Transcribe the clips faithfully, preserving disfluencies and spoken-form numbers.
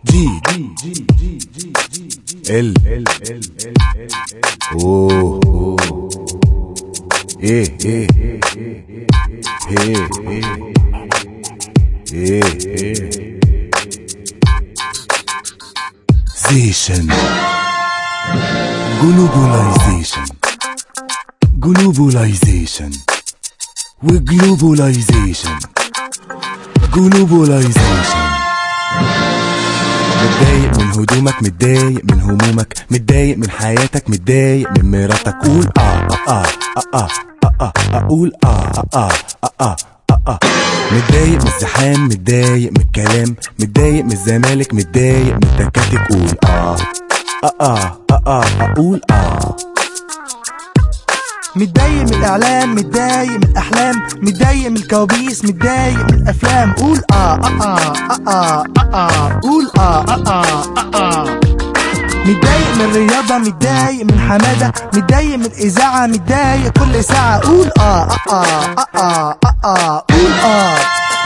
جي ال اوه اوه ايه ايه ايه ايه ايه زيشن جلوبولايزيشن جلوبولايزيشن وجلوبولايزيشن جلوبولايزيشن. متضايق من هدومك، متضايق من همومك، متضايق من حياتك، متضايق من مراتك. قول اه اه اه اه اه قول اه اه اه اه. متضايق من الزحام، متضايق من الكلام، متضايق من الزمالك، متضايق من التكاتك. قول اه اه اه اه قول اه. متضايق من الاعلام، متضايق من الاحلام، متضايق من الكوابيس، متضايق من الافلام. قول اه اه اه اه اه قول اه اه اه. متضايق من الرياضة، متضايق من حمادة، متضايق من الاذاعة، متضايق كل ساعة. قول اه اه اه اه قول اه.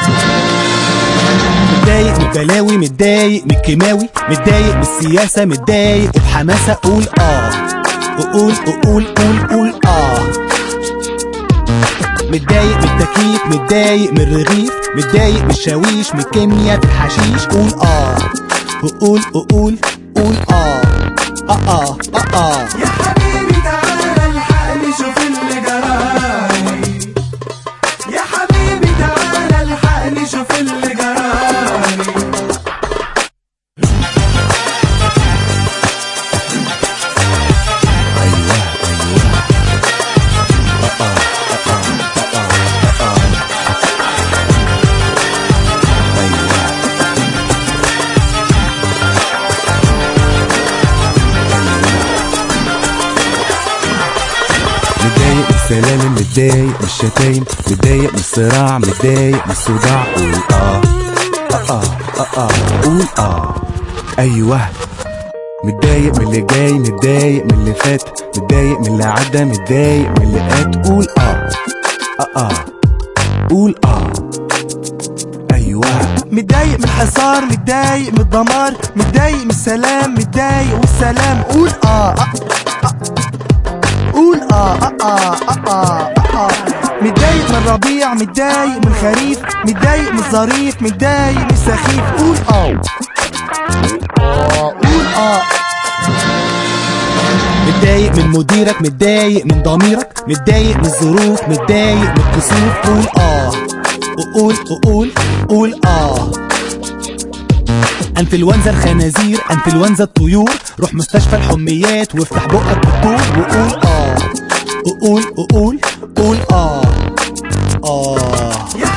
متضايق من البلاوي، متضايق من الكيماوي، متضايق من السياسة، متضايق وبحماسة. قول اه قول قول قول قول اه. متضايق من التكييف، متضايق من الرغيف، متضايق من الشاويش، من الكيمياء، في الحشيش. قول اه قول قول قول اه اه اه اه اه. يا حبيبي تعالى الحقني شوف اللي جرالي، يا حبيبي تعالى الحقني شوف اللي جرالي. متضايق من السلالم، متضايق من الشتايم، متضايق من الصراع، متضايق من الصداع. قول اه اه اه اه قول اه. ايوه متضايق من اللي جاي، متضايق من اللي فات، متضايق من اللي عدى، متضايق من اللي فات. قول اه اه اه قول اه. ايوه متضايق من الحصار، متضايق من الدمار، متضايق من السلام، متضايق والسلام. قول اه اه قول اه اه اه اه اه. متضايق من الربيع، متضايق من الخريف، متضايق من الظريف، متضايق من السخيف. قول اه قول اه. متضايق من مديرك، متضايق من ضميرك، متضايق من الظروف، متضايق من الكسوف. قول اه قول قول قول اه. انفلونزا الخنازير، انفلونزا الطيور، روح مستشفى الحميات وافتح بقك بالطول وقول اه قول قول قول اه اه.